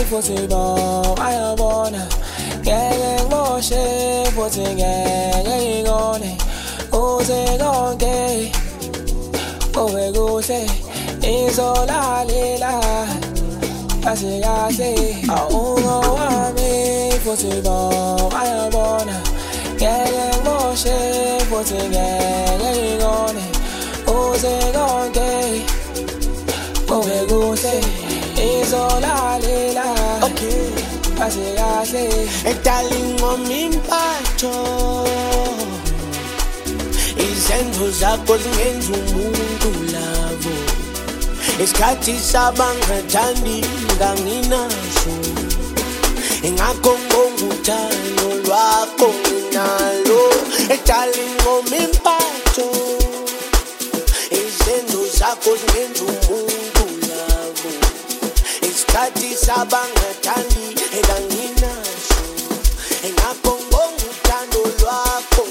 futhi bo ayabona ngeke ngiboshe futhi ngeke ngigone uze konke kube kuhle izolalela kahle kahle awungowami futhi bo ayabona ngeke ngiboshe futhi ngeke ngigone uze konke kube kuhle izolalela kahle kahle darling ngomimpatho izenzo zakho zingenza umuntu lavo isikhathi sabangathandi nganginaso ingakho ngokuthando lwakho nginalo darling ngomimpatho izenzo zakho zingenza umuntu lavo isikhathi sabangathandi nganginaso ingakho ngokuthando lwakho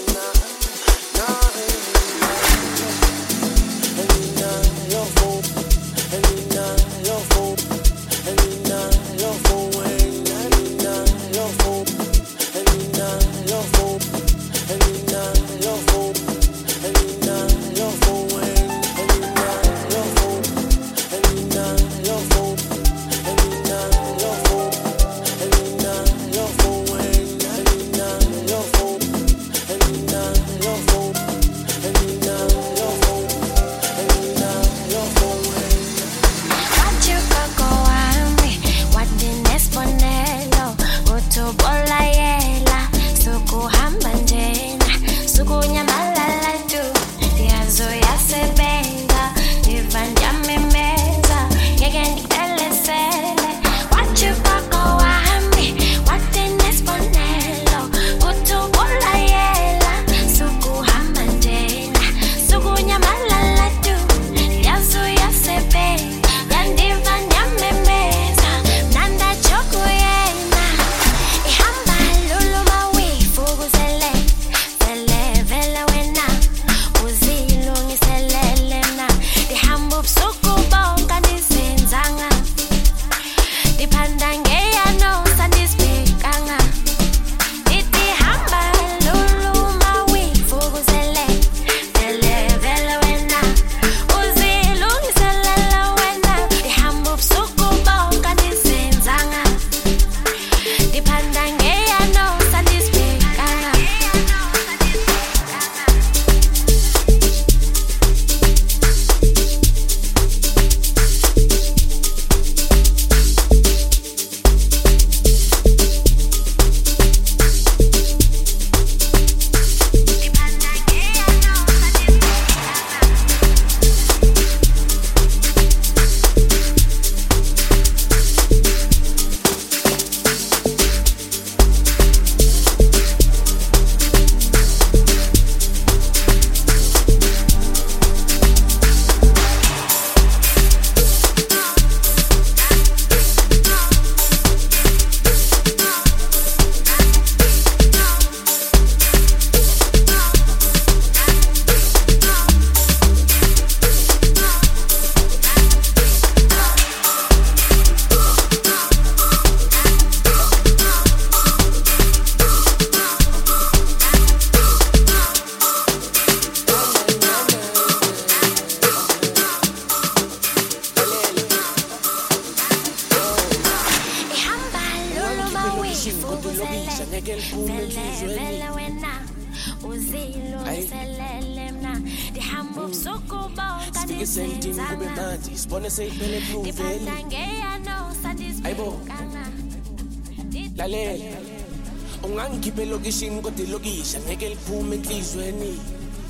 lalela ungangikhiphe lokishini kodwa ilokisha ngeke liphume enhlizweni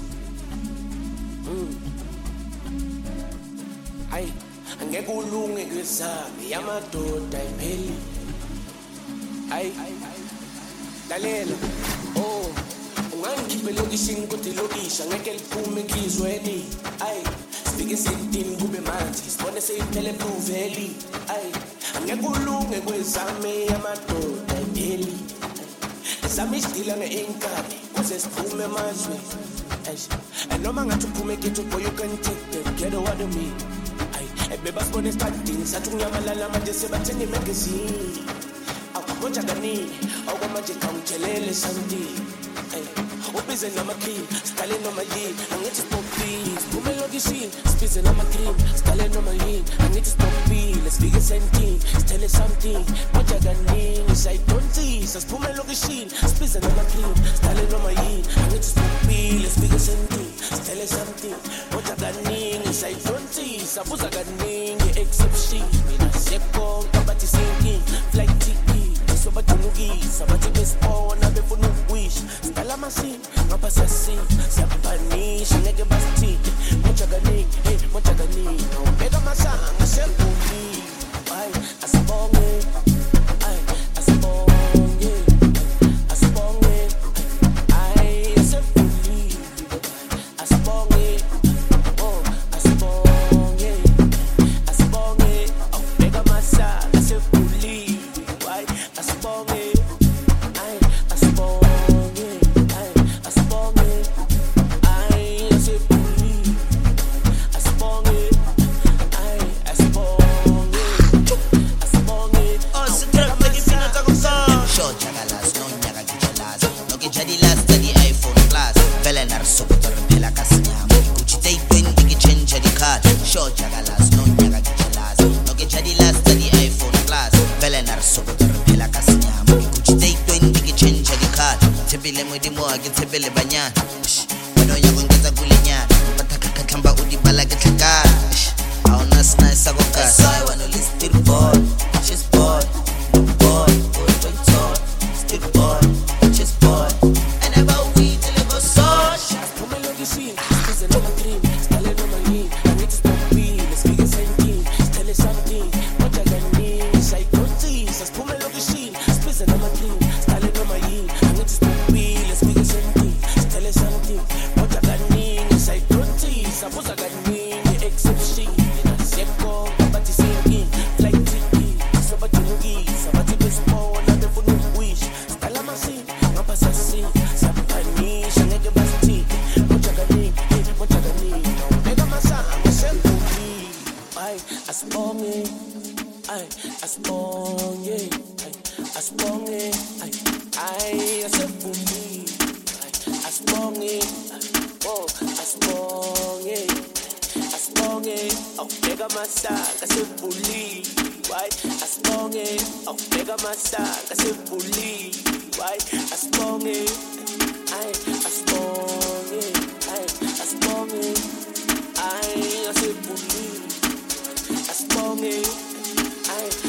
ayi angeke ulunge kwesami yamadoda ipheli ayi lalela ungangikhiphe lokishini kodwa ilokisha ngeke liphume enhlizweni ayi sifike sitini kube manje sibone seyiphele proveli ayi angeke ulunge kwesami yamadoda ipheli sami isdila ngeinkani kuze siphume mazwe noma ngathi uphume ghetto boy you can take the ghetto what do me bebasibone esitadini sathi unyamalala manje sebathenga imagazini akwabonja kanini awukwamanje khawuthelele santini ubize nama-cream siqale noma yini angithi sipopile siphume elokishini sibize nama-cream siqale noma yini angithi sipopile sifike esentini sithele something bonja kaningi sayidonsisa siphume elokishini sibize nama-cream siqale noma yini angithi sipopile sifike esentini sithele something bonja kaningi sayidonsisa buza kaningi exception mina siyekonke bathi sinking flight ticket sobadunukisa bathi besibona befuna ukuwisha siqala amasini ngapha siyaphanisha ngeke basithike bonja kaningi awubeka amasanga sengomile hayi asibonge asibonge hayi asebulile asibonge asibonge awubeka amasanga asebulile hayi asibonge Tebele banyana wena uyakongeza kulinyana bathakakhahlamba udibala ke tlhakana awuna sinayisa kokasi I wanna list it boy she's boy still boy she's boy and about we till it goes so siphume elokishini sibize nama-cream siqale noma yini angithi sipopile sifike esentini sithele something bonja kaningi sayidonsisa siphume elokishini sibize nama-cream siqale noma yini angithi sipopile sifike esentini sithele something bonja kaningi sayidonsisa buza kaningi exception mina siyekonke bathi sinking flight ticket sobadunukisa bathi besibona befuna ukuwisha siqala amasini ngapha siyaphanisha ngeke basithike bonja kaningi awubeka amasanga sengomile hayi asibonge hayi asebulile asibonge asibonge awubeka amasanga asebulile hayi asibonge awubeka amasanga asebulile hayi asibonge asibonge hayi asebulile asibonge hayi